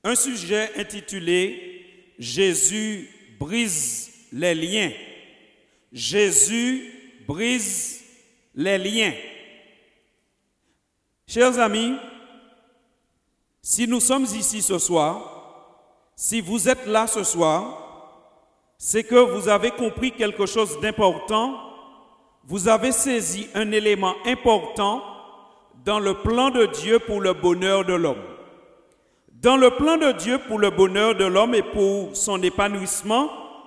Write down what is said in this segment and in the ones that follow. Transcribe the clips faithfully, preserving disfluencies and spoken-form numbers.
Un sujet intitulé « Jésus brise les liens ». Jésus brise les liens. Chers amis, si nous sommes ici ce soir, si vous êtes là ce soir, c'est que vous avez compris quelque chose d'important, vous avez saisi un élément important dans le plan de Dieu pour le bonheur de l'homme. Dans le plan de Dieu pour le bonheur de l'homme et pour son épanouissement,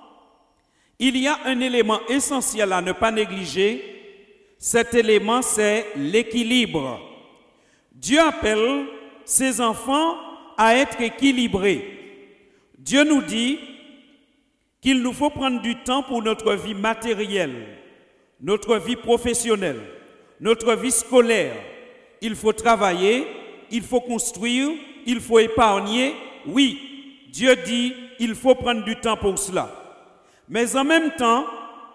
il y a un élément essentiel à ne pas négliger. Cet élément, c'est l'équilibre. Dieu appelle ses enfants à être équilibrés. Dieu nous dit qu'il nous faut prendre du temps pour notre vie matérielle, notre vie professionnelle, notre vie scolaire. Il faut travailler, il faut construire, il faut épargner. Oui, Dieu dit qu'il faut prendre du temps pour cela. Mais en même temps,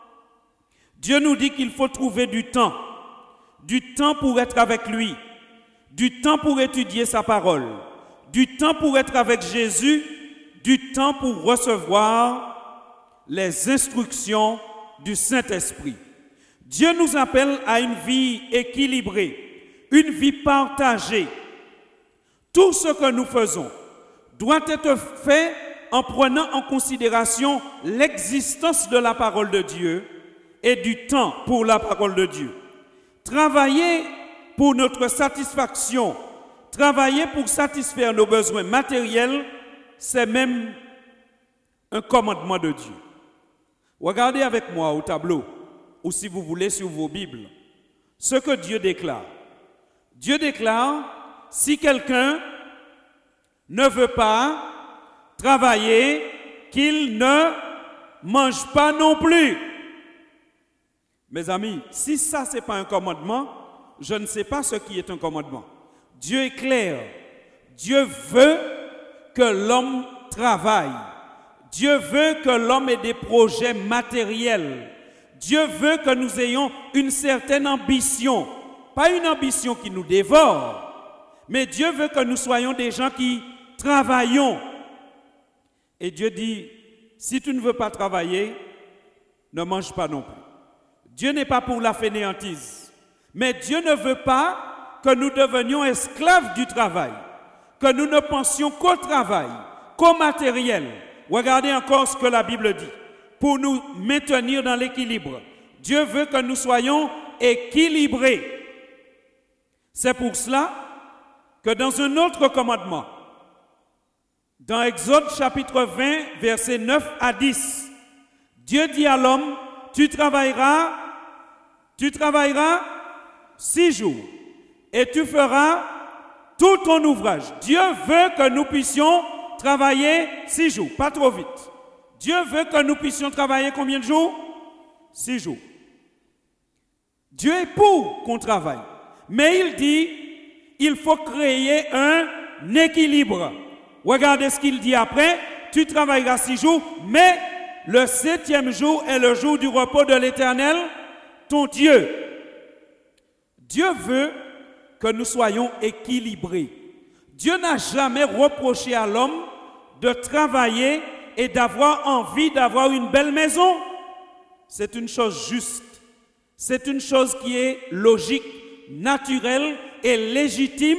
Dieu nous dit qu'il faut trouver du temps, du temps pour être avec lui, du temps pour étudier sa parole, du temps pour être avec Jésus, du temps pour recevoir les instructions du Saint-Esprit. Dieu nous appelle à une vie équilibrée, une vie partagée. Tout ce que nous faisons doit être fait en prenant en considération l'existence de la parole de Dieu et du temps pour la parole de Dieu. Travailler pour notre satisfaction, travailler pour satisfaire nos besoins matériels, c'est même un commandement de Dieu. Regardez avec moi au tableau, ou si vous voulez sur vos Bibles, ce que Dieu déclare. Dieu déclare, si quelqu'un ne veut pas travailler, qu'il ne mange pas non plus. Mes amis, si ça, ce n'est pas un commandement, je ne sais pas ce qui est un commandement. Dieu est clair. Dieu veut que l'homme travaille. Dieu veut que l'homme ait des projets matériels. Dieu veut que nous ayons une certaine ambition. Pas une ambition qui nous dévore, mais Dieu veut que nous soyons des gens qui travaillons. Et Dieu dit, si tu ne veux pas travailler, ne mange pas non plus. Dieu n'est pas pour la fainéantise. Mais Dieu ne veut pas que nous devenions esclaves du travail, que nous ne pensions qu'au travail, qu'au matériel. Regardez encore ce que la Bible dit. Pour nous maintenir dans l'équilibre, Dieu veut que nous soyons équilibrés. C'est pour cela que dans un autre commandement, dans Exode chapitre vingt, versets neuf à dix, Dieu dit à l'homme, tu travailleras, tu travailleras six jours et tu feras tout ton ouvrage. Dieu veut que nous puissions travailler six jours, pas trop vite. Dieu veut que nous puissions travailler combien de jours? Six jours. Dieu est pour qu'on travaille. Mais il dit, il faut créer un équilibre. Regardez ce qu'il dit après, tu travailleras six jours, mais le septième jour est le jour du repos de l'Éternel, ton Dieu. Dieu veut que nous soyons équilibrés. Dieu n'a jamais reproché à l'homme de travailler et d'avoir envie d'avoir une belle maison. C'est une chose juste. C'est une chose qui est logique, naturelle et légitime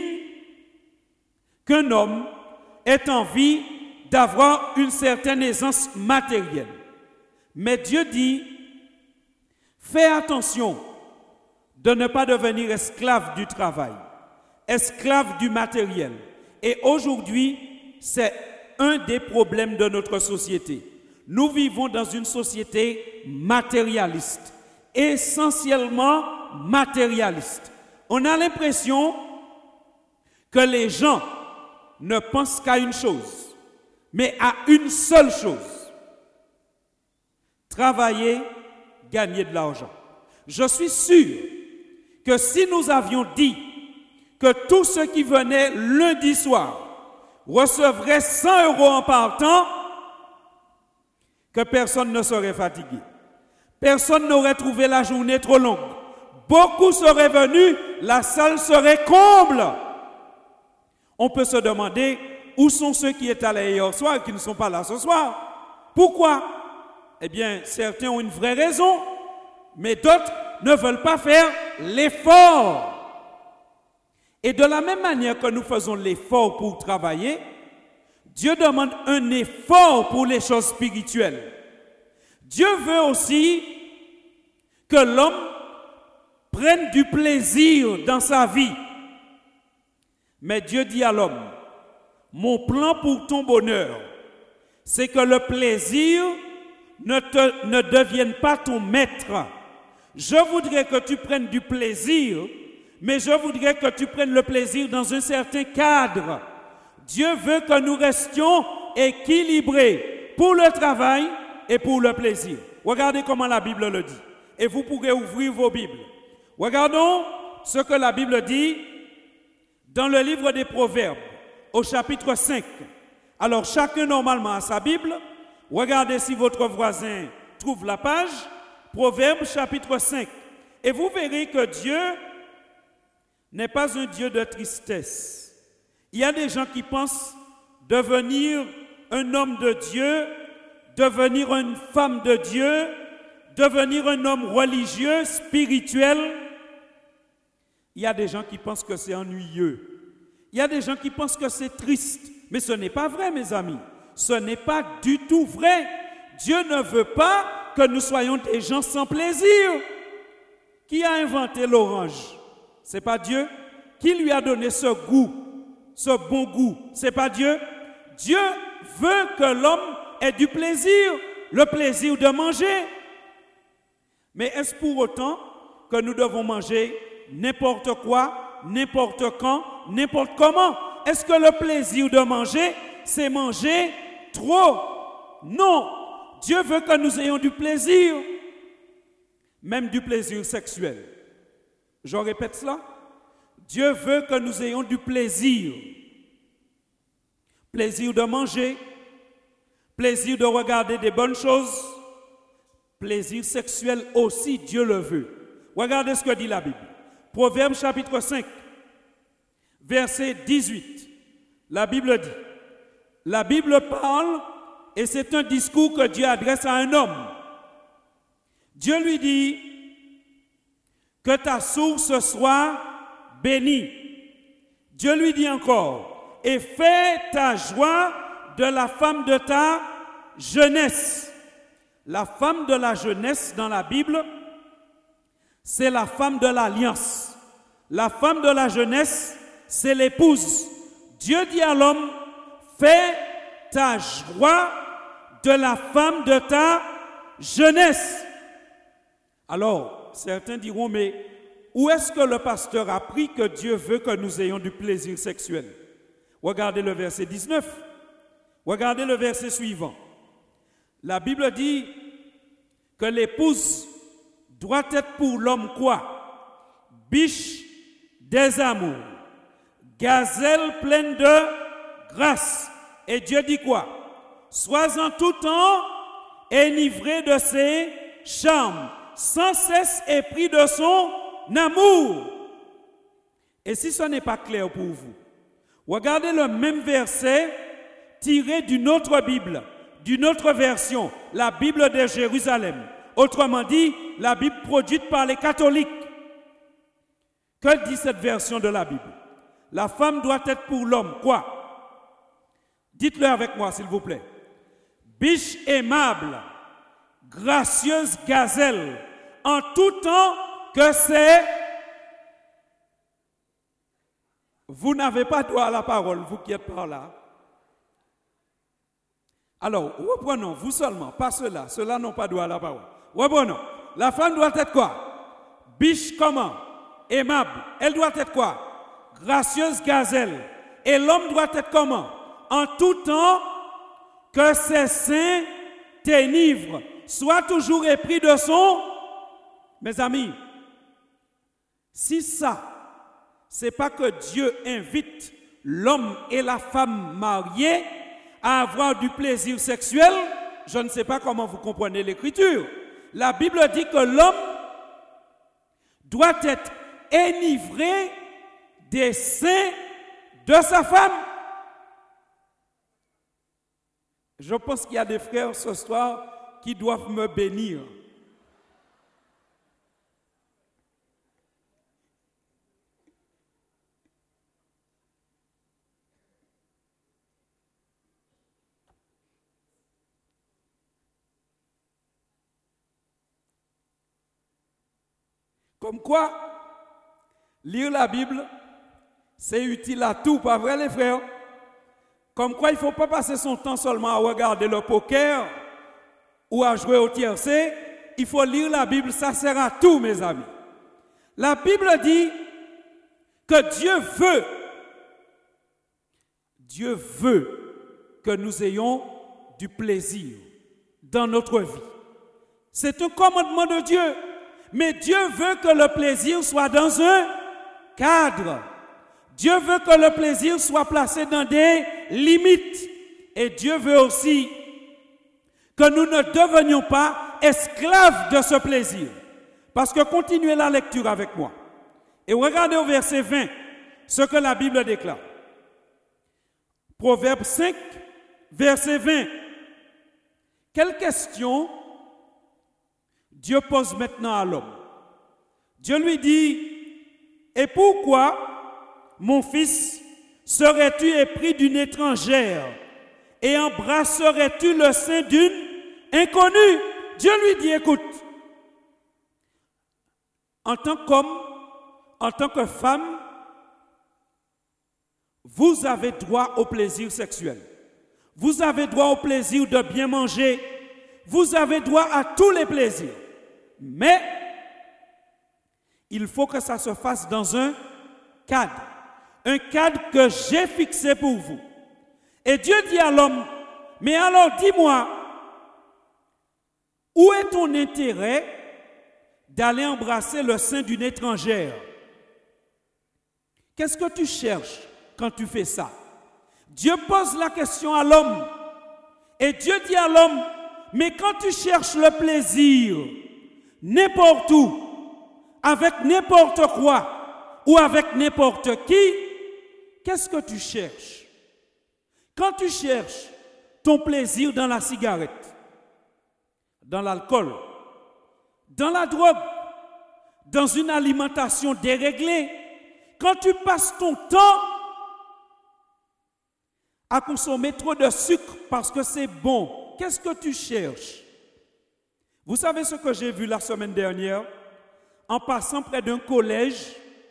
qu'un homme ait envie d'avoir une certaine aisance matérielle. Mais Dieu dit, fais attention de ne pas devenir esclave du travail, esclave du matériel. Et aujourd'hui, c'est un des problèmes de notre société. Nous vivons dans une société matérialiste, essentiellement matérialiste. On a l'impression que les gens ne pensent qu'à une chose, mais à une seule chose. Travailler, gagner de l'argent. Je suis sûr que si nous avions dit que tous ceux qui venaient lundi soir recevraient cent euros en partant, que personne ne serait fatigué. Personne n'aurait trouvé la journée trop longue. Beaucoup seraient venus, la salle serait comble. On peut se demander où sont ceux qui étaient là hier soir et qui ne sont pas là ce soir? Pourquoi? Eh bien, certains ont une vraie raison, mais d'autres ne veulent pas faire l'effort. Et de la même manière que nous faisons l'effort pour travailler, Dieu demande un effort pour les choses spirituelles. Dieu veut aussi que l'homme prenne du plaisir dans sa vie. Mais Dieu dit à l'homme, mon plan pour ton bonheur, c'est que le plaisir ne, te, ne devienne pas ton maître. Je voudrais que tu prennes du plaisir, mais je voudrais que tu prennes le plaisir dans un certain cadre. Dieu veut que nous restions équilibrés pour le travail et pour le plaisir. Regardez comment la Bible le dit. Et vous pourrez ouvrir vos Bibles. Regardons ce que la Bible dit dans le livre des Proverbes, au chapitre cinq. Alors, chacun normalement a sa Bible. Regardez si votre voisin trouve la page. Proverbes, chapitre cinq. Et vous verrez que Dieu n'est pas un Dieu de tristesse. Il y a des gens qui pensent devenir un homme de Dieu, devenir une femme de Dieu, devenir un homme religieux, spirituel. Il y a des gens qui pensent que c'est ennuyeux. Il y a des gens qui pensent que c'est triste. Mais ce n'est pas vrai, mes amis. Ce n'est pas du tout vrai. Dieu ne veut pas que nous soyons des gens sans plaisir. Qui a inventé l'orange? C'est pas Dieu. Qui lui a donné ce goût, ce bon goût? C'est pas Dieu. Dieu veut que l'homme ait du plaisir, le plaisir de manger. Mais est-ce pour autant que nous devons manger n'importe quoi, n'importe quand, n'importe comment? Est-ce que le plaisir de manger, c'est manger trop? Non. Dieu veut que nous ayons du plaisir, même du plaisir sexuel. Je répète cela. Dieu veut que nous ayons du plaisir. Plaisir de manger, plaisir de regarder des bonnes choses, plaisir sexuel aussi, Dieu le veut. Regardez ce que dit la Bible. Proverbes chapitre cinq, verset dix-huit. La Bible dit, la Bible parle, et c'est un discours que Dieu adresse à un homme. Dieu lui dit, que ta source soit bénie. Dieu lui dit encore, et fais ta joie de la femme de ta jeunesse. La femme de la jeunesse dans la Bible, c'est la femme de l'alliance. La femme de la jeunesse, c'est l'épouse. Dieu dit à l'homme, fais ta joie de la femme de ta jeunesse. Alors, certains diront, mais où est-ce que le pasteur a appris que Dieu veut que nous ayons du plaisir sexuel? Regardez le verset dix-neuf. Regardez le verset suivant. La Bible dit que l'épouse doit être pour l'homme quoi? Biche des amours, gazelle pleine de grâce. Et Dieu dit quoi? Sois en tout temps enivré de ses charmes, sans cesse épris de son amour. Et si ce n'est pas clair pour vous, regardez le même verset tiré d'une autre Bible, d'une autre version, la Bible de Jérusalem. Autrement dit, la Bible produite par les catholiques. Que dit cette version de la Bible? La femme doit être pour l'homme, quoi? Dites-le avec moi, s'il vous plaît. Biche aimable, gracieuse gazelle, en tout temps que c'est... Vous n'avez pas droit à la parole, vous qui êtes par là. Alors, reprenons, vous seulement, pas ceux-là. Ceux-là n'ont pas droit à la parole. Reprenons. La femme doit être quoi? Biche comment? Aimable. Elle doit être quoi? Gracieuse gazelle. Et l'homme doit être comment? En tout temps que ses seins t'enivrent. Sois toujours épris de son... Mes amis, si ça, c'est pas que Dieu invite l'homme et la femme mariés à avoir du plaisir sexuel, je ne sais pas comment vous comprenez l'écriture. La Bible dit que l'homme doit être enivré des seins de sa femme. Je pense qu'il y a des frères ce soir qui doivent me bénir. Comme quoi, lire la Bible, c'est utile à tout, pas vrai les frères? Comme quoi, il ne faut pas passer son temps seulement à regarder le poker ou à jouer au tiercé. Il faut lire la Bible, ça sert à tout, mes amis. La Bible dit que Dieu veut, Dieu veut que nous ayons du plaisir dans notre vie. C'est un commandement de Dieu. Mais Dieu veut que le plaisir soit dans un cadre. Dieu veut que le plaisir soit placé dans des limites. Et Dieu veut aussi que nous ne devenions pas esclaves de ce plaisir. Parce que continuez la lecture avec moi. Et regardez au verset vingt ce que la Bible déclare. Proverbe cinq, verset vingt. Quelle question Dieu pose maintenant à l'homme? Dieu lui dit, et pourquoi, mon fils, serais-tu épris d'une étrangère et embrasserais-tu le sein d'une inconnue? Dieu lui dit, écoute, en tant qu'homme, en tant que femme, vous avez droit au plaisir sexuel. Vous avez droit au plaisir de bien manger. Vous avez droit à tous les plaisirs. Mais il faut que ça se fasse dans un cadre. Un cadre que j'ai fixé pour vous. Et Dieu dit à l'homme, mais alors dis-moi, où est ton intérêt d'aller embrasser le sein d'une étrangère? Qu'est-ce que tu cherches quand tu fais ça? Dieu pose la question à l'homme. Et Dieu dit à l'homme, mais quand tu cherches le plaisir, n'importe où, avec n'importe quoi, ou avec n'importe qui, qu'est-ce que tu cherches? Quand tu cherches ton plaisir dans la cigarette, dans l'alcool, dans la drogue, dans une alimentation déréglée, quand tu passes ton temps à consommer trop de sucre parce que c'est bon, qu'est-ce que tu cherches? Vous savez ce que j'ai vu la semaine dernière? En passant près d'un collège,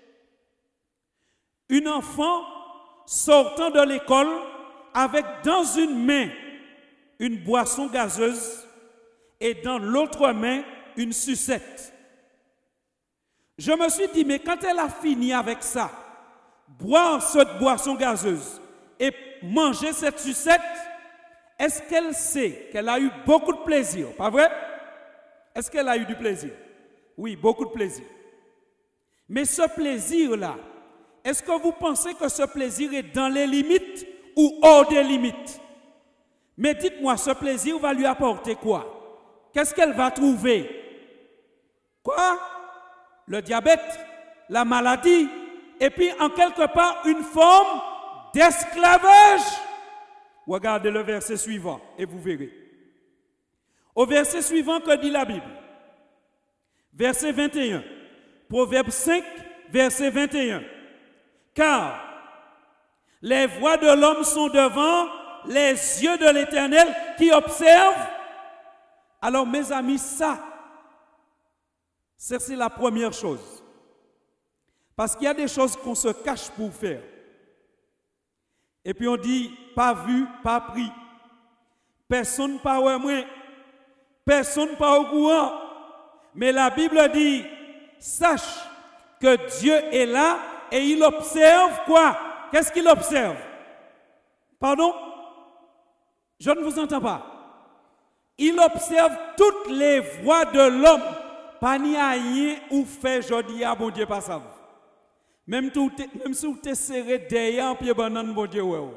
une enfant sortant de l'école avec dans une main une boisson gazeuse et dans l'autre main une sucette. Je me suis dit, mais quand elle a fini avec ça, boire cette boisson gazeuse et manger cette sucette, est-ce qu'elle sait qu'elle a eu beaucoup de plaisir? Pas vrai? Est-ce qu'elle a eu du plaisir? Oui, beaucoup de plaisir. Mais ce plaisir-là, est-ce que vous pensez que ce plaisir est dans les limites ou hors des limites? Mais dites-moi, ce plaisir va lui apporter quoi? Qu'est-ce qu'elle va trouver? Quoi? Le diabète, la maladie, et puis en quelque part une forme d'esclavage. Regardez le verset suivant et vous verrez. Au verset suivant, que dit la Bible? Verset vingt et un. Proverbe cinq, verset vingt et un. Car les voies de l'homme sont devant les yeux de l'Éternel qui observent. Alors mes amis, ça, c'est la première chose. Parce qu'il y a des choses qu'on se cache pour faire. Et puis on dit, pas vu, pas pris. Personne pas ouais moi. Personne pas au courant. Mais la Bible dit, sache que Dieu est là et il observe quoi? Qu'est-ce qu'il observe? Pardon? Je ne vous entends pas. Il observe toutes les voies de l'homme. Pas ni à rien ou fait jodi à bon Dieu pas ça. Même, tout, même si vous êtes serré derrière, pied banane, bon Dieu, ouais.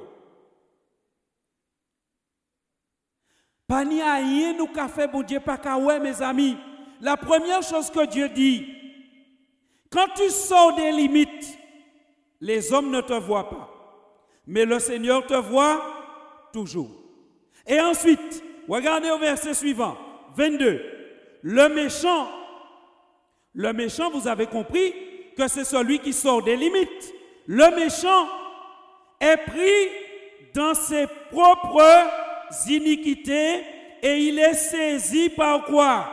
Pas ni à rien nous qu'a fait, bon Dieu, pas qu'à ouais, mes amis. La première chose que Dieu dit, quand tu sors des limites, les hommes ne te voient pas. Mais le Seigneur te voit toujours. Et ensuite, regardez au verset suivant, vingt-deux. Le méchant, le méchant, vous avez compris que c'est celui qui sort des limites. Le méchant est pris dans ses propres iniquités et il est saisi par quoi?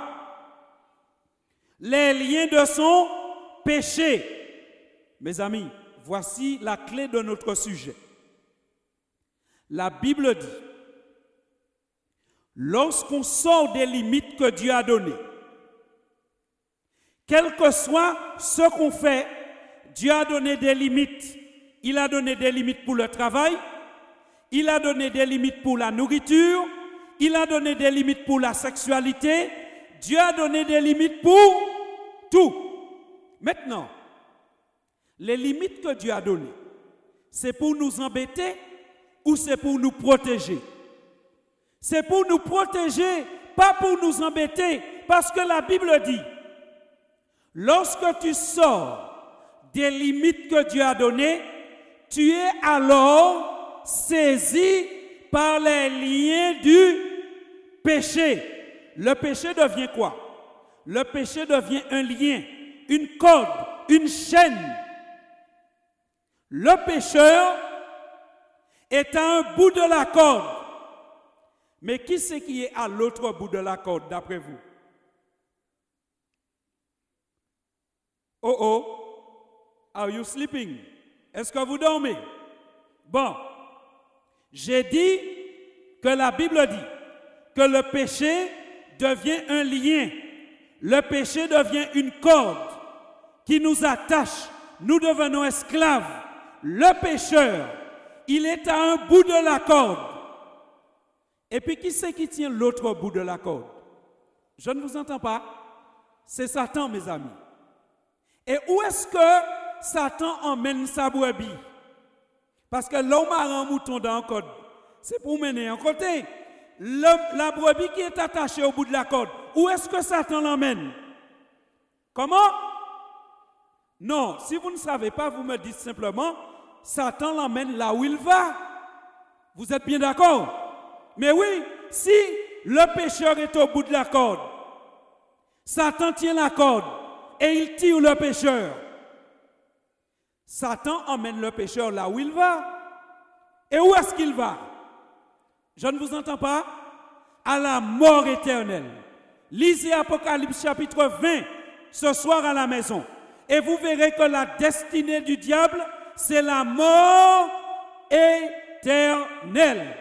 Les liens de son péché. Mes amis, voici la clé de notre sujet. La Bible dit, lorsqu'on sort des limites que Dieu a données, quel que soit ce qu'on fait, Dieu a donné des limites. Il a donné des limites pour le travail, il a donné des limites pour la nourriture, il a donné des limites pour la sexualité, Dieu a donné des limites pour tout. Maintenant, les limites que Dieu a données, c'est pour nous embêter ou c'est pour nous protéger? C'est pour nous protéger, pas pour nous embêter, parce que la Bible dit, lorsque tu sors des limites que Dieu a données, tu es alors saisi par les liens du péché. Le péché devient quoi? Le péché devient un lien, une corde, une chaîne. Le pécheur est à un bout de la corde. Mais qui c'est qui est à l'autre bout de la corde, d'après vous? Oh oh, are you sleeping? Est-ce que vous dormez? Bon, j'ai dit que la Bible dit que le péché devient un lien. Le péché devient une corde qui nous attache. Nous devenons esclaves. Le pécheur, il est à un bout de la corde. Et puis, qui c'est qui tient l'autre bout de la corde? Je ne vous entends pas. C'est Satan, mes amis. Et où est-ce que Satan emmène sa brebis? Parce que l'homme a un mouton dans un code. C'est pour mener un côté. Le, la brebis qui est attachée au bout de la corde, où est-ce que Satan l'emmène? Comment? Non, si vous ne savez pas, vous me dites simplement, Satan l'emmène là où il va. Vous êtes bien d'accord? Mais oui, si le pécheur est au bout de la corde, Satan tient la corde et il tire le pécheur. Satan emmène le pécheur là où il va. Et où est-ce qu'il va? Je ne vous entends pas? À la mort éternelle. Lisez Apocalypse chapitre vingt ce soir à la maison. Et vous verrez que la destinée du diable, c'est la mort éternelle.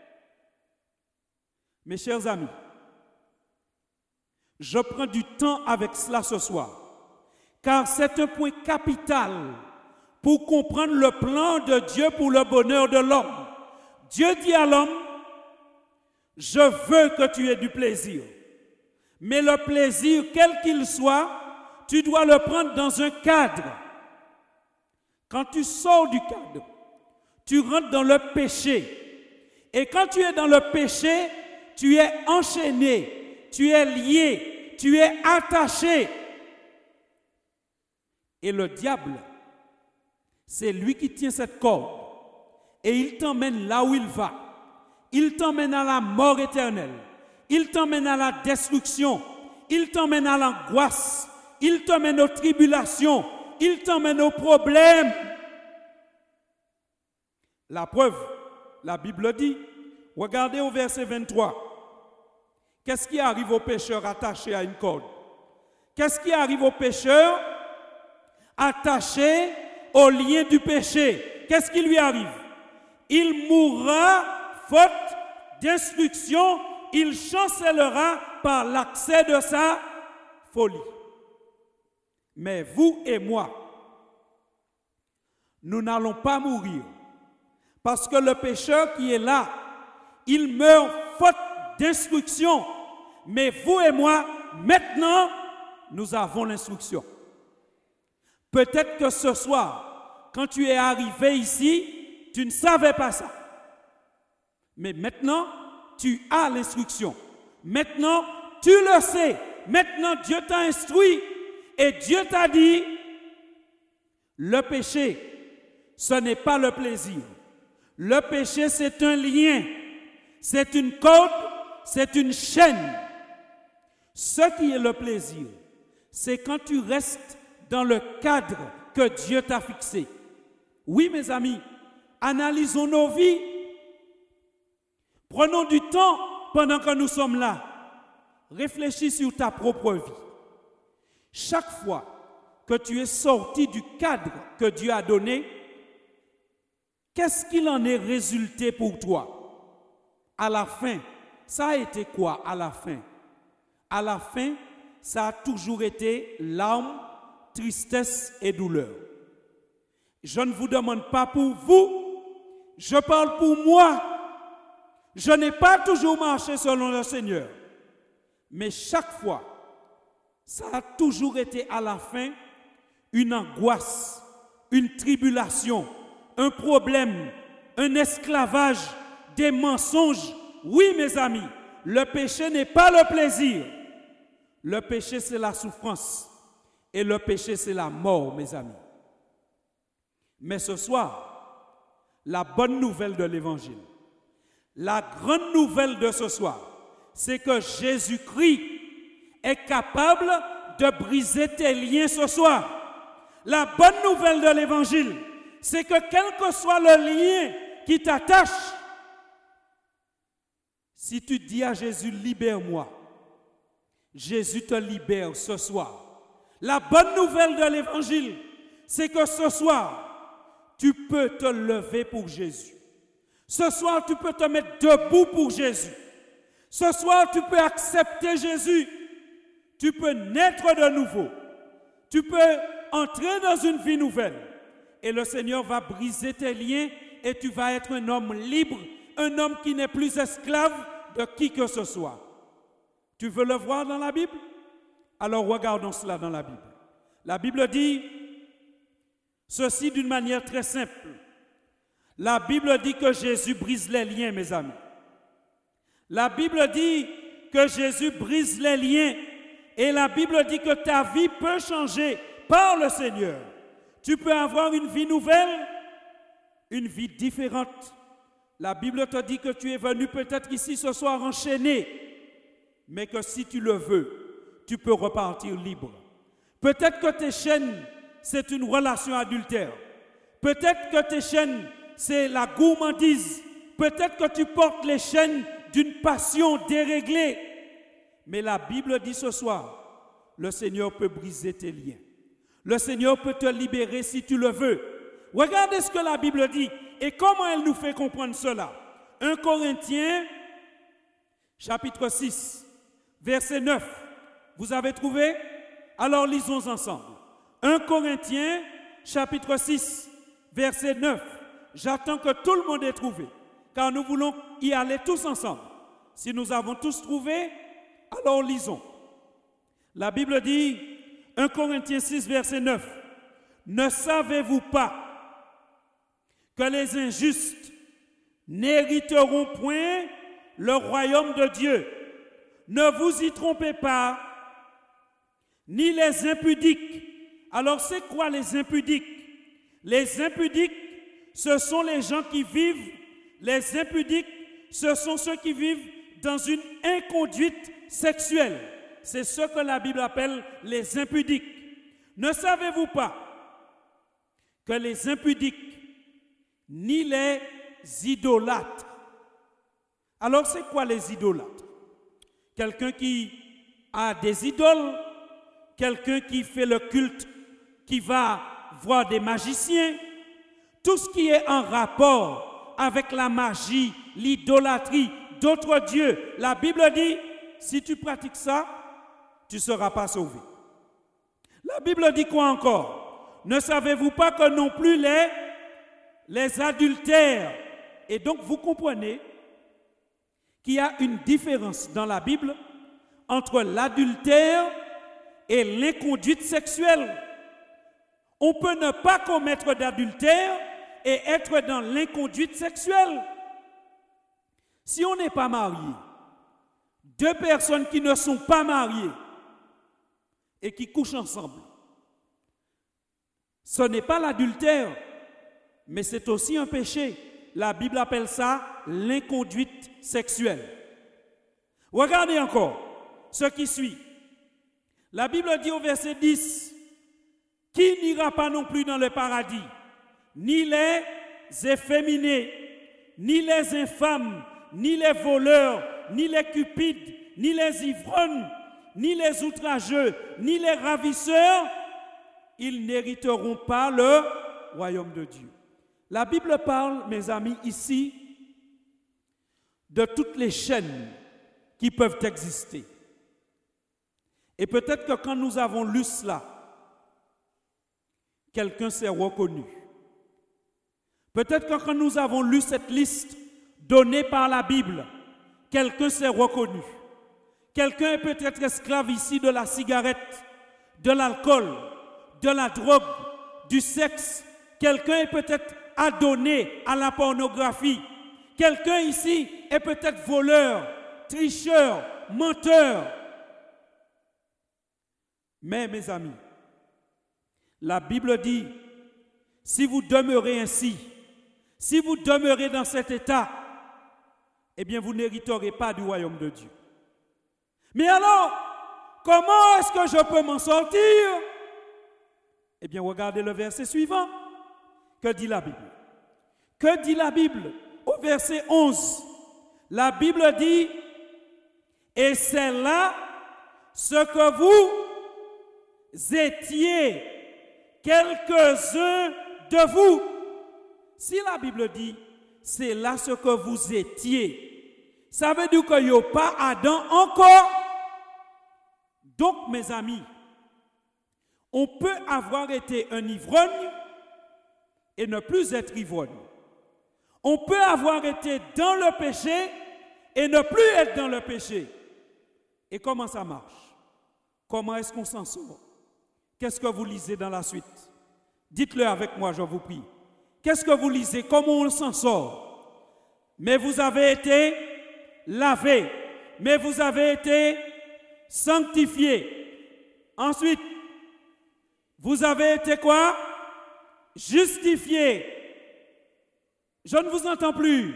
Mes chers amis, je prends du temps avec cela ce soir, car c'est un point capital pour comprendre le plan de Dieu pour le bonheur de l'homme. Dieu dit à l'homme, je veux que tu aies du plaisir, mais le plaisir, quel qu'il soit, tu dois le prendre dans un cadre. Quand tu sors du cadre, tu rentres dans le péché. Et quand tu es dans le péché, tu es enchaîné, tu es lié, tu es attaché. Et le diable, c'est lui qui tient cette corde. Et il t'emmène là où il va. Il t'emmène à la mort éternelle. Il t'emmène à la destruction. Il t'emmène à l'angoisse. Il t'emmène aux tribulations. Il t'emmène aux problèmes. La preuve, la Bible dit, regardez au verset vingt-trois. Qu'est-ce qui arrive au pécheur attaché à une corde? Qu'est-ce qui arrive au pécheur attaché au lien du péché? Qu'est-ce qui lui arrive? Il mourra faute d'instruction, il chancellera par l'accès de sa folie. Mais vous et moi, nous n'allons pas mourir. Parce que le pécheur qui est là, il meurt faute d'instruction. Mais vous et moi, maintenant, nous avons l'instruction. Peut-être que ce soir, quand tu es arrivé ici, tu ne savais pas ça. Mais maintenant, tu as l'instruction. Maintenant, tu le sais. Maintenant, Dieu t'a instruit. Et Dieu t'a dit, le péché, ce n'est pas le plaisir. Le péché, c'est un lien. c'est une corde, c'est une chaîne. Ce qui est le plaisir, c'est quand tu restes dans le cadre que Dieu t'a fixé. Oui, mes amis, analysons nos vies. Prenons du temps pendant que nous sommes là. Réfléchis sur ta propre vie. Chaque fois que tu es sorti du cadre que Dieu a donné, qu'est-ce qu'il en est résulté pour toi? À la fin, ça a été quoi à la fin? À la fin, ça a toujours été larmes, tristesse et douleur. Je ne vous demande pas pour vous, je parle pour moi. Je n'ai pas toujours marché selon le Seigneur. Mais chaque fois, ça a toujours été à la fin une angoisse, une tribulation, un problème, un esclavage, des mensonges. Oui, mes amis, le péché n'est pas le plaisir. Le péché, c'est la souffrance. Et le péché, c'est la mort, mes amis. Mais ce soir, la bonne nouvelle de l'Évangile, la grande nouvelle de ce soir, c'est que Jésus-Christ est capable de briser tes liens ce soir. La bonne nouvelle de l'Évangile, c'est que quel que soit le lien qui t'attache, si tu dis à Jésus, libère-moi, Jésus te libère ce soir. La bonne nouvelle de l'Évangile, c'est que ce soir, tu peux te lever pour Jésus. Ce soir, tu peux te mettre debout pour Jésus. Ce soir, tu peux accepter Jésus. Tu peux naître de nouveau. Tu peux entrer dans une vie nouvelle. Et le Seigneur va briser tes liens et tu vas être un homme libre, un homme qui n'est plus esclave de qui que ce soit. Tu veux le voir dans la Bible? Alors regardons cela dans la Bible. La Bible dit ceci d'une manière très simple. La Bible dit que Jésus brise les liens, mes amis. La Bible dit que Jésus brise les liens. Et la Bible dit que ta vie peut changer par le Seigneur. Tu peux avoir une vie nouvelle, une vie différente. La Bible te dit que tu es venu peut-être ici ce soir enchaîné, mais que si tu le veux, tu peux repartir libre. Peut-être que tes chaînes, c'est une relation adultère. Peut-être que tes chaînes, c'est la gourmandise. Peut-être que tu portes les chaînes d'une passion déréglée. Mais la Bible dit ce soir, le Seigneur peut briser tes liens. Le Seigneur peut te libérer si tu le veux. Regardez ce que la Bible dit et comment elle nous fait comprendre cela. un Corinthiens, chapitre six, verset neuf. Vous avez trouvé? Alors lisons ensemble. un Corinthiens, chapitre six, verset neuf. J'attends que tout le monde ait trouvé, car nous voulons y aller tous ensemble. Si nous avons tous trouvé, alors lisons. La Bible dit, un Corinthiens six, verset neuf. Ne savez-vous pas que les injustes n'hériteront point le royaume de Dieu? Ne vous y trompez pas, ni les impudiques. Alors c'est quoi les impudiques? Les impudiques, ce sont les gens qui vivent, les impudiques, ce sont ceux qui vivent dans une inconduite sexuelle. C'est ce que la Bible appelle les impudiques. Ne savez-vous pas que les impudiques, ni les idolâtres. Alors c'est quoi les idolâtres? Quelqu'un qui a des idoles, quelqu'un qui fait le culte, qui va voir des magiciens, tout ce qui est en rapport avec la magie, l'idolâtrie d'autres dieux. La Bible dit, si tu pratiques ça, tu ne seras pas sauvé. La Bible dit quoi encore? Ne savez-vous pas que non plus les, les adultères, et donc vous comprenez qu'il y a une différence dans la Bible entre l'adultère et l'inconduite sexuelle. On peut ne pas commettre d'adultère et être dans l'inconduite sexuelle. Si on n'est pas marié, deux personnes qui ne sont pas mariées et qui couchent ensemble, ce n'est pas l'adultère, mais c'est aussi un péché. La Bible appelle ça l'inconduite sexuelle. Regardez encore ce qui suit. La Bible dit au verset dix, « Qui n'ira pas non plus dans le paradis, ni les efféminés, ni les infâmes, ni les voleurs, ni les cupides, ni les ivrognes, ni les outrageux, ni les ravisseurs, ils n'hériteront pas le royaume de Dieu. » La Bible parle, mes amis, ici, de toutes les chaînes qui peuvent exister. Et peut-être que quand nous avons lu cela, quelqu'un s'est reconnu. Peut-être que quand nous avons lu cette liste donnée par la Bible, quelqu'un s'est reconnu. Quelqu'un est peut-être esclave ici de la cigarette, de l'alcool, de la drogue, du sexe. Quelqu'un est peut-être adonné à la pornographie. Quelqu'un ici est peut-être voleur, tricheur, menteur. Mais mes amis, la Bible dit, si vous demeurez ainsi, si vous demeurez dans cet état, eh bien vous n'hériterez pas du royaume de Dieu. Mais alors, comment est-ce que je peux m'en sortir? Eh bien regardez le verset suivant. Que dit la Bible? Que dit la Bible? Au verset onze, la Bible dit, et c'est là ce que vous étiez, quelques-uns de vous. Si la Bible dit, c'est là ce que vous étiez, ça veut dire qu'il n'y a pas Adam encore. Donc, mes amis, on peut avoir été un ivrogne et ne plus être ivrogne. On peut avoir été dans le péché et ne plus être dans le péché. Et comment ça marche? Comment est-ce qu'on s'en sort? Qu'est-ce que vous lisez dans la suite? Dites-le avec moi, je vous prie. Qu'est-ce que vous lisez? Comment on s'en sort? Mais vous avez été lavés, mais vous avez été sanctifiés. Ensuite, vous avez été quoi? Justifiés. Je ne vous entends plus.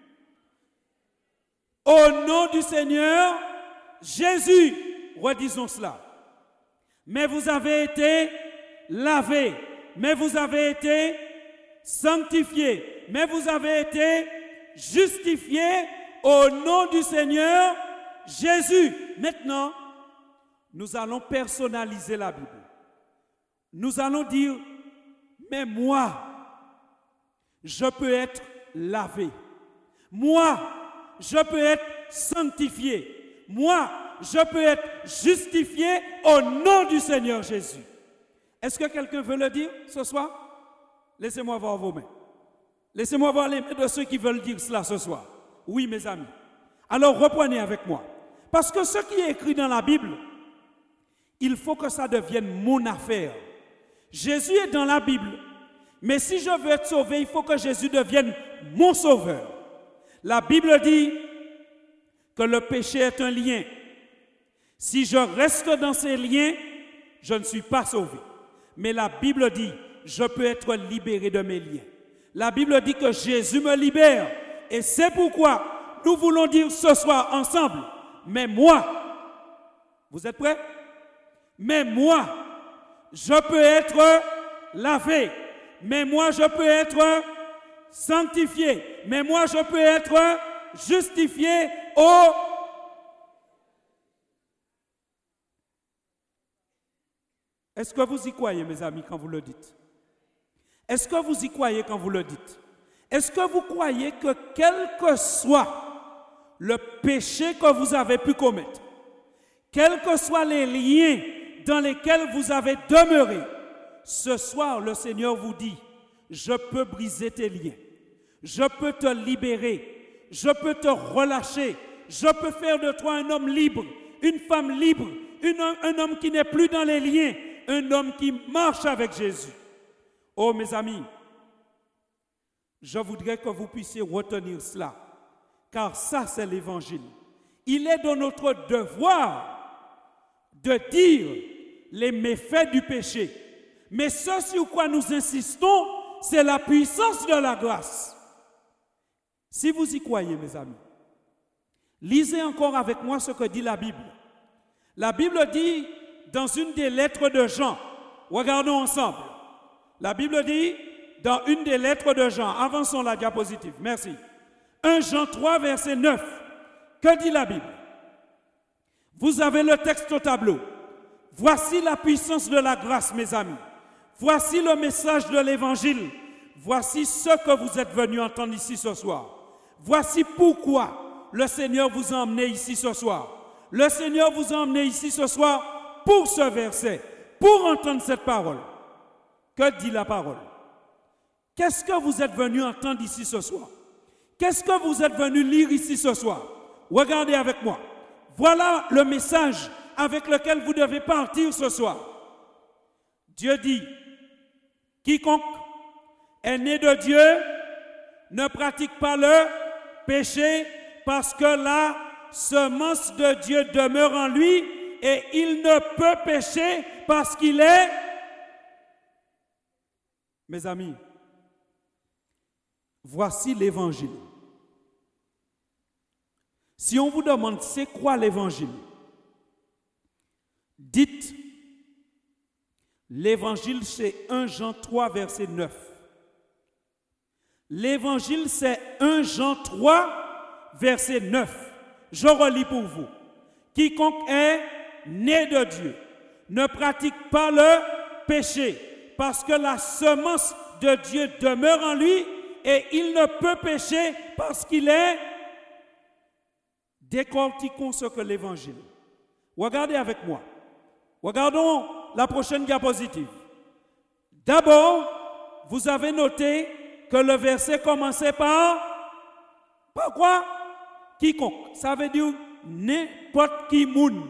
Au nom du Seigneur Jésus, redisons cela. Mais vous avez été lavés, mais vous avez été sanctifiés, mais vous avez été justifiés au nom du Seigneur Jésus. Maintenant, nous allons personnaliser la Bible. Nous allons dire, mais moi, je peux être lavé. Moi, je peux être sanctifié. Moi, je peux être justifié au nom du Seigneur Jésus. Est-ce que quelqu'un veut le dire ce soir? Laissez-moi voir vos mains. Laissez-moi voir les mains de ceux qui veulent dire cela ce soir. Oui, mes amis. Alors reprenez avec moi. Parce que ce qui est écrit dans la Bible, il faut que ça devienne mon affaire. Jésus est dans la Bible. Mais si je veux être sauvé, il faut que Jésus devienne mon sauveur. La Bible dit que le péché est un lien. Si je reste dans ces liens, je ne suis pas sauvé. Mais la Bible dit, je peux être libéré de mes liens. La Bible dit que Jésus me libère. Et c'est pourquoi nous voulons dire ce soir ensemble, mais moi, vous êtes prêts? Mais moi, je peux être lavé. Mais moi, je peux être sanctifié. Mais moi, je peux être justifié au... Est-ce que vous y croyez, mes amis, quand vous le dites? Est-ce que vous y croyez quand vous le dites? Est-ce que vous croyez que quel que soit le péché que vous avez pu commettre, quels que soient les liens dans lesquels vous avez demeuré, ce soir, le Seigneur vous dit, je peux briser tes liens, je peux te libérer, je peux te relâcher, je peux faire de toi un homme libre, une femme libre, une, un homme qui n'est plus dans les liens, un homme qui marche avec Jésus. Oh mes amis, je voudrais que vous puissiez retenir cela, car ça c'est l'évangile. Il est de notre devoir de dire les méfaits du péché. Mais ce sur quoi nous insistons, c'est la puissance de la grâce. Si vous y croyez, mes amis, lisez encore avec moi ce que dit la Bible. La Bible dit dans une des lettres de Jean, regardons ensemble. La Bible dit dans une des lettres de Jean, avançons la diapositive, merci. un Jean trois, verset neuf. Que dit la Bible? Vous avez le texte au tableau. Voici la puissance de la grâce, mes amis. Voici le message de l'Évangile. Voici ce que vous êtes venus entendre ici ce soir. Voici pourquoi le Seigneur vous a emmené ici ce soir. Le Seigneur vous a emmené ici ce soir pour ce verset, pour entendre cette parole. Que dit la parole? Qu'est-ce que vous êtes venus entendre ici ce soir? Qu'est-ce que vous êtes venus lire ici ce soir? Regardez avec moi. Voilà le message avec lequel vous devez partir ce soir. Dieu dit, quiconque est né de Dieu ne pratique pas le péché parce que la semence de Dieu demeure en lui et il ne peut pécher parce qu'il est... Mes amis, voici l'évangile. Si on vous demande c'est quoi l'évangile, dites l'évangile c'est un Jean trois verset neuf. L'évangile c'est un Jean trois verset neuf. Je relis pour vous. Quiconque est né de Dieu ne pratique pas le péché parce que la semence de Dieu demeure en lui et il ne peut pécher parce qu'il est... Décortiquons ce que l'évangile. Regardez avec moi. Regardons la prochaine diapositive. D'abord, vous avez noté que le verset commençait par... Par quoi? Quiconque. Ça veut dire n'importe qui moun.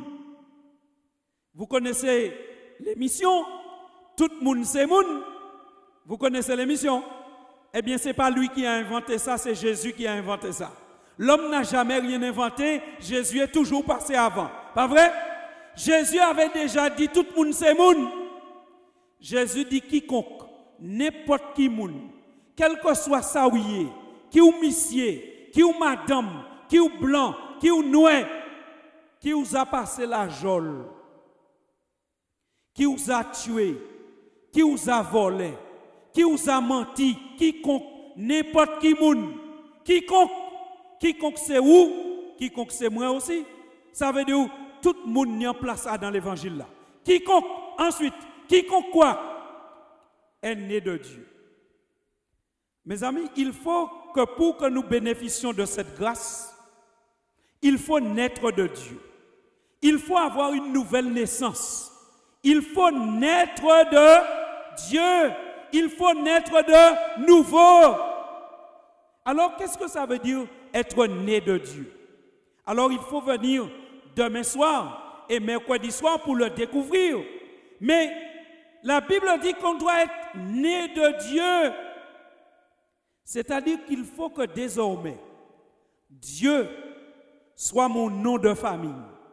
Vous connaissez l'émission? Tout moun c'est moun. Vous connaissez l'émission? Eh bien, ce n'est pas lui qui a inventé ça, c'est Jésus qui a inventé ça. L'homme n'a jamais rien inventé, Jésus est toujours passé avant. Pas vrai? Jésus avait déjà dit tout le monde c'est moun. Jésus dit quiconque, n'importe qui moun, quel que soit ça ou y est, qui ou monsieur, qui ou madame, qui ou blanc, qui ou noir, qui vous a passé la jole, qui vous a tué, qui vous a volé, qui vous a menti, quiconque, n'importe qui moun, quiconque, quiconque c'est où, quiconque c'est moi aussi. Ça veut dire tout le monde n'y en place dans l'évangile là. Quiconque, ensuite, quiconque quoi est né de Dieu. Mes amis, il faut que pour que nous bénéficions de cette grâce, il faut naître de Dieu. Il faut avoir une nouvelle naissance. Il faut naître de Dieu. Il faut naître de nouveau. Alors, qu'est-ce que ça veut dire être né de Dieu? Alors, il faut venir demain soir et mercredi soir pour le découvrir. Mais la Bible dit qu'on doit être né de Dieu. C'est-à-dire qu'il faut que désormais, Dieu soit mon nom de famille.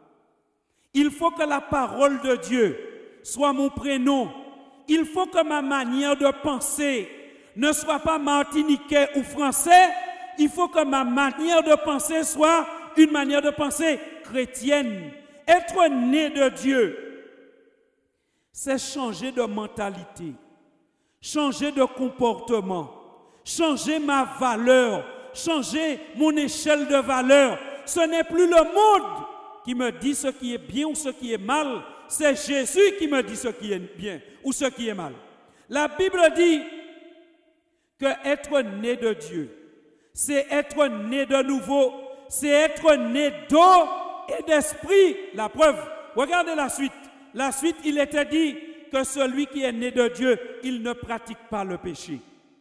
Il faut que la parole de Dieu soit mon prénom. Il faut que ma manière de penser ne soit pas martiniquais ou français. Il faut que ma manière de penser soit une manière de penser chrétienne. Être né de Dieu, c'est changer de mentalité, changer de comportement, changer ma valeur, changer mon échelle de valeur. Ce n'est plus le monde qui me dit ce qui est bien ou ce qui est mal, c'est Jésus qui me dit ce qui est bien ou ce qui est mal. La Bible dit que être né de Dieu, c'est être né de nouveau, c'est être né d'eau et d'esprit. La preuve, regardez la suite. La suite, il était dit que celui qui est né de Dieu, il ne pratique pas le péché.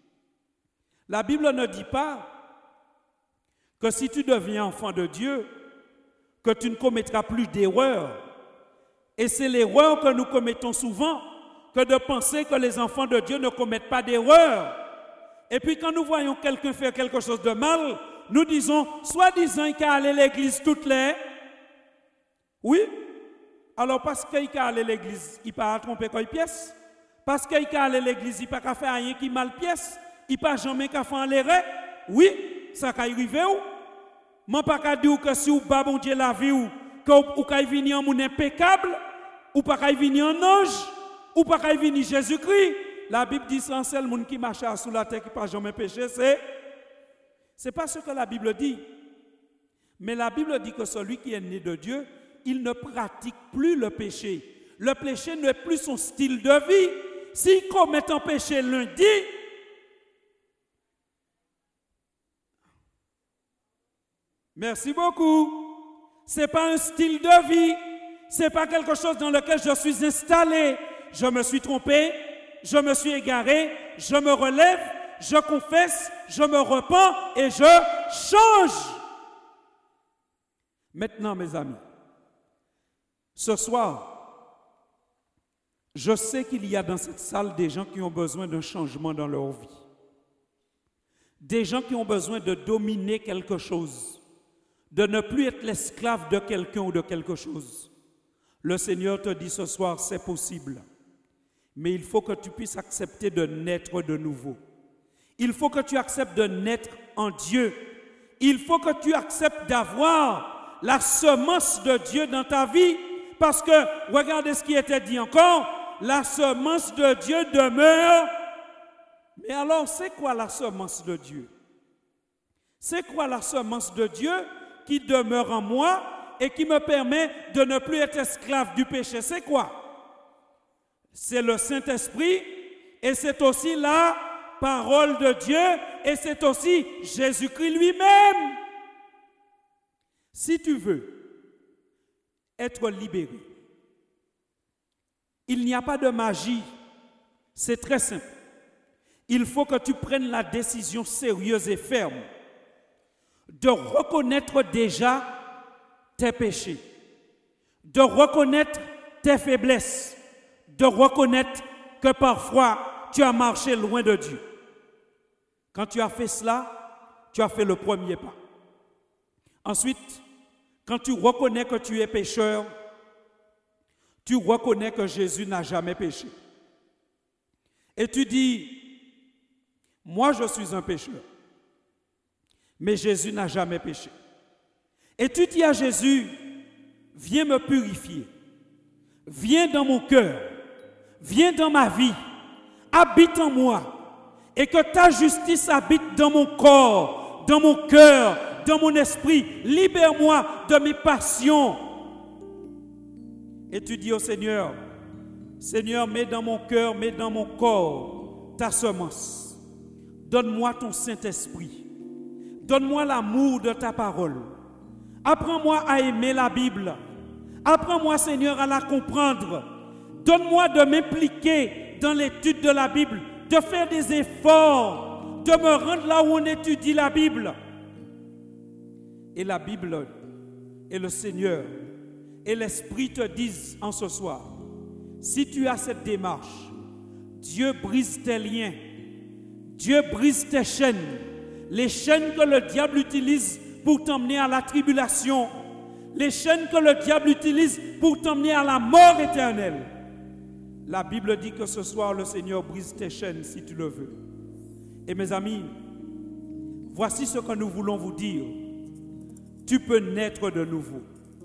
La Bible ne dit pas que si tu deviens enfant de Dieu, que tu ne commettras plus d'erreurs. Et c'est l'erreur que nous commettons souvent, que de penser que les enfants de Dieu ne commettent pas d'erreurs. Et puis quand nous voyons quelqu'un faire quelque chose de mal, nous disons, soi-disant qu'il a allé à l'église toutes les... Oui. Alors parce qu'il a allé à l'église, il n'a pas trompé quoi pièce. Parce qu'il a allé à l'église, il n'a pas fait rien qui mal pièce. Il n'a pas jamais qu'à faire l'erreur. Oui, ça va arriver ou? Je ne peux pas dire que si vous ne bon Dieu la vie ou que vous pouvez venir en monde impeccable, ou pas venir en ange, ou pas venir Jésus-Christ. La Bible dit sans seul monde qui marche sous la terre qui n'a pas jamais péché, c'est c'est pas ce que la Bible dit. Mais la Bible dit que celui qui est né de Dieu, il ne pratique plus le péché. Le péché n'est plus son style de vie. S'il commet un péché lundi, merci beaucoup. Ce n'est pas un style de vie. Ce n'est pas quelque chose dans lequel je suis installé. Je me suis trompé, je me suis égaré, je me relève, je confesse, je me repens et je change. Maintenant, mes amis, ce soir, je sais qu'il y a dans cette salle des gens qui ont besoin d'un changement dans leur vie. Des gens qui ont besoin de dominer quelque chose, de ne plus être l'esclave de quelqu'un ou de quelque chose. Le Seigneur te dit ce soir, c'est possible. Mais il faut que tu puisses accepter de naître de nouveau. Il faut que tu acceptes de naître en Dieu. Il faut que tu acceptes d'avoir la semence de Dieu dans ta vie. Parce que, regardez ce qui était dit encore, la semence de Dieu demeure. Mais alors, c'est quoi la semence de Dieu? C'est quoi la semence de Dieu qui demeure en moi et qui me permet de ne plus être esclave du péché? C'est quoi? C'est le Saint-Esprit et c'est aussi la parole de Dieu et c'est aussi Jésus-Christ lui-même. Si tu veux être libéré, il n'y a pas de magie, c'est très simple. Il faut que tu prennes la décision sérieuse et ferme de reconnaître déjà tes péchés, de reconnaître tes faiblesses, de reconnaître que parfois tu as marché loin de Dieu. Quand tu as fait cela, tu as fait le premier pas. Ensuite, quand tu reconnais que tu es pécheur, tu reconnais que Jésus n'a jamais péché. Et tu dis, moi je suis un pécheur, mais Jésus n'a jamais péché. Et tu dis à Jésus, viens me purifier, viens dans mon cœur, viens dans ma vie, habite en moi, et que ta justice habite dans mon corps, dans mon cœur, dans mon esprit. Libère-moi de mes passions. Et tu dis au Seigneur, Seigneur, mets dans mon cœur, mets dans mon corps ta semence. Donne-moi ton Saint-Esprit. Donne-moi l'amour de ta parole. Apprends-moi à aimer la Bible. Apprends-moi, Seigneur, à la comprendre. Donne-moi de m'impliquer dans l'étude de la Bible, de faire des efforts, de me rendre là où on étudie la Bible. Et la Bible et le Seigneur et l'Esprit te disent en ce soir, si tu as cette démarche, Dieu brise tes liens, Dieu brise tes chaînes, les chaînes que le diable utilise pour t'emmener à la tribulation, les chaînes que le diable utilise pour t'emmener à la mort éternelle. La Bible dit que ce soir, le Seigneur brise tes chaînes si tu le veux. Et mes amis, voici ce que nous voulons vous dire. Tu peux naître de nouveau.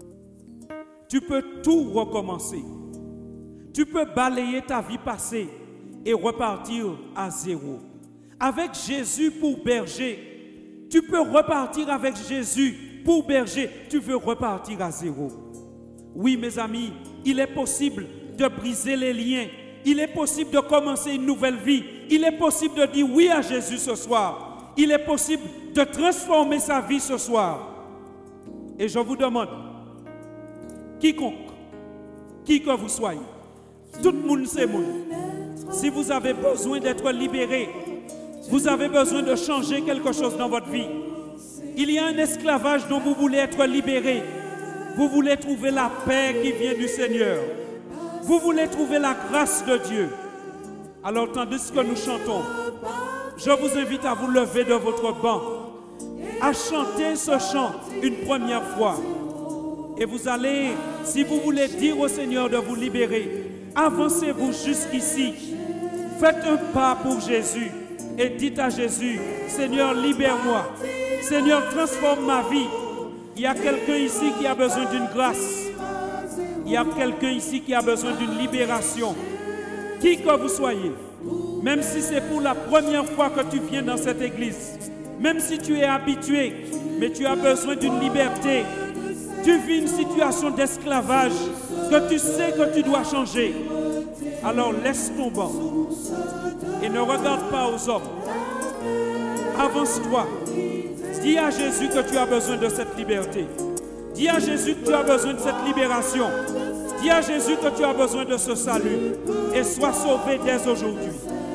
Tu peux tout recommencer. Tu peux balayer ta vie passée et repartir à zéro. Avec Jésus pour berger, tu peux repartir avec Jésus pour berger. Tu veux repartir à zéro. Oui, mes amis, il est possible de briser les liens. Il est possible de commencer une nouvelle vie. Il est possible de dire oui à Jésus ce soir. Il est possible de transformer sa vie ce soir. Et je vous demande, quiconque, qui que vous soyez, tout le monde c'est monde. Si vous avez besoin d'être libéré, vous avez besoin de changer quelque chose dans votre vie. Il y a un esclavage dont vous voulez être libéré. Vous voulez trouver la paix qui vient du Seigneur. Vous voulez trouver la grâce de Dieu. Alors, tandis que nous chantons, je vous invite à vous lever de votre banc, à chanter ce chant une première fois. Et vous allez, si vous voulez dire au Seigneur de vous libérer, avancez-vous jusqu'ici. Faites un pas pour Jésus et dites à Jésus, Seigneur, libère-moi. Seigneur, transforme ma vie. Il y a quelqu'un ici qui a besoin d'une grâce. Il y a quelqu'un ici qui a besoin d'une libération. Qui que vous soyez, même si c'est pour la première fois que tu viens dans cette église, même si tu es habitué, mais tu as besoin d'une liberté, tu vis une situation d'esclavage, que tu sais que tu dois changer, alors laisse ton banc et ne regarde pas aux hommes. Avance-toi. Dis à Jésus que tu as besoin de cette liberté. Dis à Jésus que tu as besoin de cette libération. Dis à Jésus que tu as besoin de ce salut et sois sauvé dès aujourd'hui.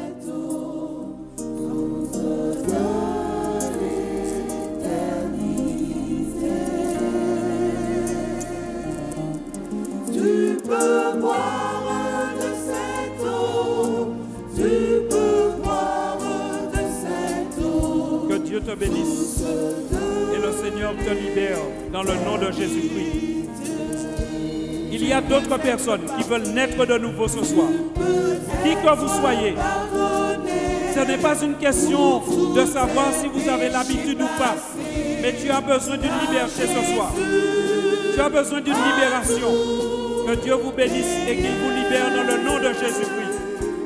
Tu peux boire de cette eau, tu peux boire de cette eau. Que Dieu te bénisse et le Seigneur te libère dans le nom de Jésus-Christ. Il y a d'autres personnes qui veulent naître de nouveau ce soir. Qui que vous soyez, ce n'est pas une question de savoir si vous avez l'habitude ou pas, mais tu as besoin d'une liberté ce soir. Tu as besoin d'une libération. Que Dieu vous bénisse et qu'il vous libère dans le nom de Jésus-Christ.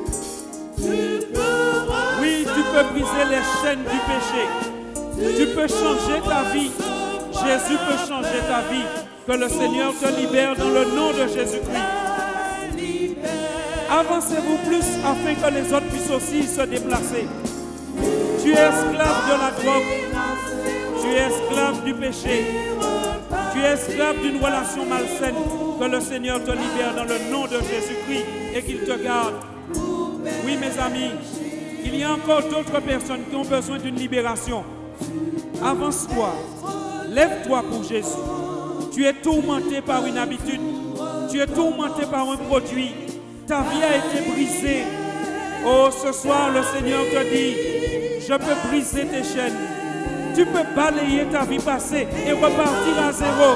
Oui, tu peux briser les chaînes du péché. Tu peux changer ta vie. Jésus peut changer ta vie. Que le Seigneur te libère dans le nom de Jésus-Christ. Avancez-vous plus afin que les autres puissent aussi se déplacer. Tu es esclave de la drogue. Tu es esclave du péché. Tu es esclave d'une relation malsaine. Que le Seigneur te libère dans le nom de Jésus-Christ et qu'il te garde. Oui, mes amis, il y a encore d'autres personnes qui ont besoin d'une libération. Avance-toi. Lève-toi pour Jésus. Tu es tourmenté par une habitude. Tu es tourmenté par un produit. Ta vie a été brisée. Oh, ce soir, le Seigneur te dit, je peux briser tes chaînes. Tu peux balayer ta vie passée et repartir à zéro.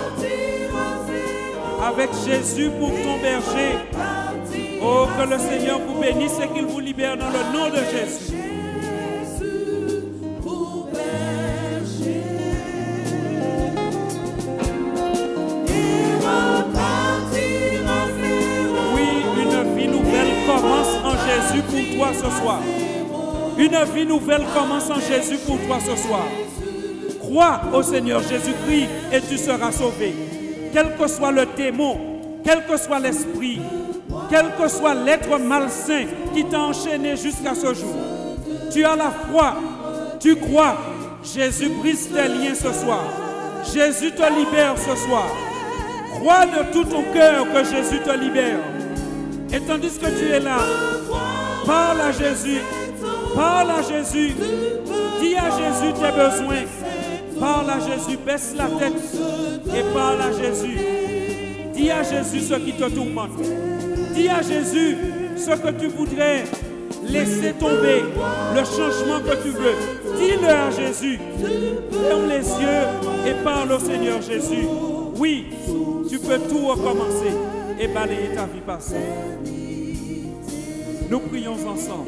Avec Jésus pour ton berger. Oh, que le Seigneur vous bénisse et qu'il vous libère dans le nom de Jésus. Jésus pour toi ce soir. Une vie nouvelle commence en Jésus pour toi ce soir. Crois au Seigneur Jésus-Christ et tu seras sauvé. Quel que soit le démon, quel que soit l'esprit, quel que soit l'être malsain qui t'a enchaîné jusqu'à ce jour, tu as la foi, tu crois. Jésus brise tes liens ce soir. Jésus te libère ce soir. Crois de tout ton cœur que Jésus te libère. Et tandis que tu es là, parle à Jésus, parle à Jésus, dis à Jésus tes besoins, parle à Jésus, baisse la tête et parle à Jésus. Dis à Jésus ce qui te tourmente, dis à Jésus ce que tu voudrais laisser tomber, le changement que tu veux. Dis-le à Jésus, ferme les yeux et parle au Seigneur Jésus. Oui, tu peux tout recommencer et balayer ta vie passée. Nous prions ensemble.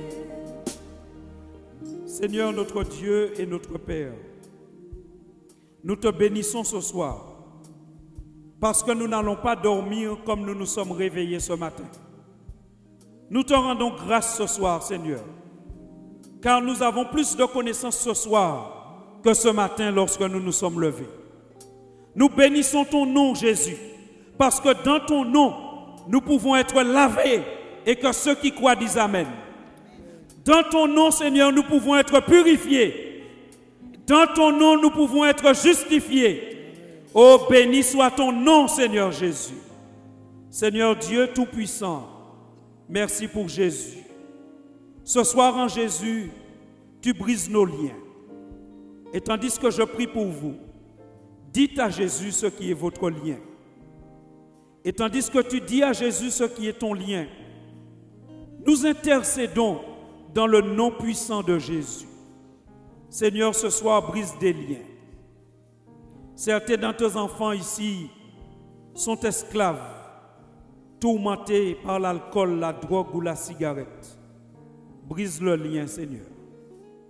Seigneur notre Dieu et notre Père, nous te bénissons ce soir parce que nous n'allons pas dormir comme nous nous sommes réveillés ce matin. Nous te rendons grâce ce soir, Seigneur, car nous avons plus de connaissances ce soir que ce matin lorsque nous nous sommes levés. Nous bénissons ton nom, Jésus, parce que dans ton nom, nous pouvons être lavés et que ceux qui croient disent Amen. Dans ton nom, Seigneur, nous pouvons être purifiés. Dans ton nom, nous pouvons être justifiés. Oh, béni soit ton nom, Seigneur Jésus. Seigneur Dieu Tout-Puissant, merci pour Jésus. Ce soir en Jésus, tu brises nos liens. Et tandis que je prie pour vous, dites à Jésus ce qui est votre lien. Et tandis que tu dis à Jésus ce qui est ton lien, nous intercédons dans le nom puissant de Jésus. Seigneur, ce soir, brise des liens. Certains d'entre tes enfants ici sont esclaves, tourmentés par l'alcool, la drogue ou la cigarette. Brise le lien, Seigneur.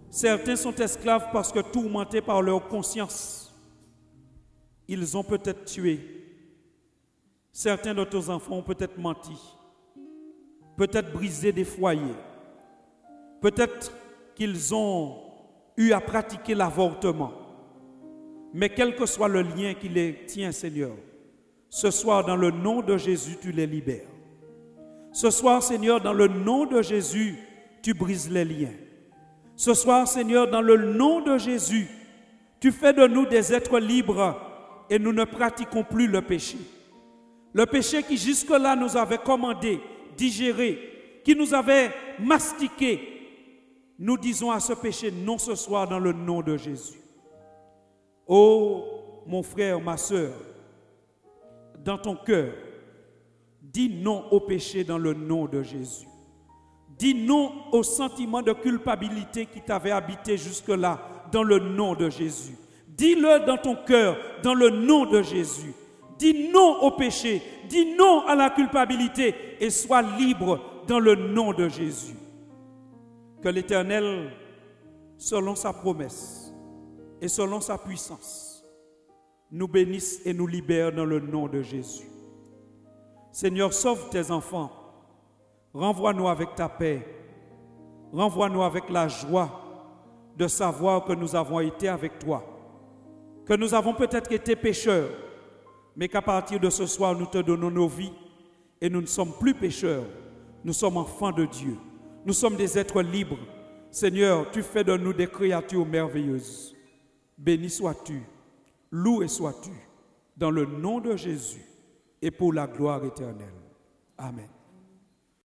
Certains sont esclaves parce que tourmentés par leur conscience, ils ont peut-être tué. Certains de tes enfants ont peut-être menti, peut-être brisé des foyers, peut-être qu'ils ont eu à pratiquer l'avortement. Mais quel que soit le lien qui les tient, Seigneur, ce soir, dans le nom de Jésus, tu les libères. Ce soir, Seigneur, dans le nom de Jésus, tu brises les liens. Ce soir, Seigneur, dans le nom de Jésus, tu fais de nous des êtres libres et nous ne pratiquons plus le péché. Le péché qui jusque-là nous avait commandé, digéré, qui nous avait mastiqué, nous disons à ce péché non ce soir dans le nom de Jésus. Oh, mon frère, ma soeur, dans ton cœur, dis non au péché dans le nom de Jésus. Dis non au sentiment de culpabilité qui t'avait habité jusque-là dans le nom de Jésus. Dis-le dans ton cœur dans le nom de Jésus. Dis non au péché, dis non à la culpabilité et sois libre dans le nom de Jésus. Que l'Éternel, selon sa promesse et selon sa puissance, nous bénisse et nous libère dans le nom de Jésus. Seigneur, sauve tes enfants. Renvoie-nous avec ta paix. Renvoie-nous avec la joie de savoir que nous avons été avec toi. Que nous avons peut-être été pécheurs, mais qu'à partir de ce soir, nous te donnons nos vies et nous ne sommes plus pécheurs. Nous sommes enfants de Dieu. Nous sommes des êtres libres. Seigneur, tu fais de nous des créatures merveilleuses. Béni sois-tu, loué sois-tu, dans le nom de Jésus et pour la gloire éternelle. Amen.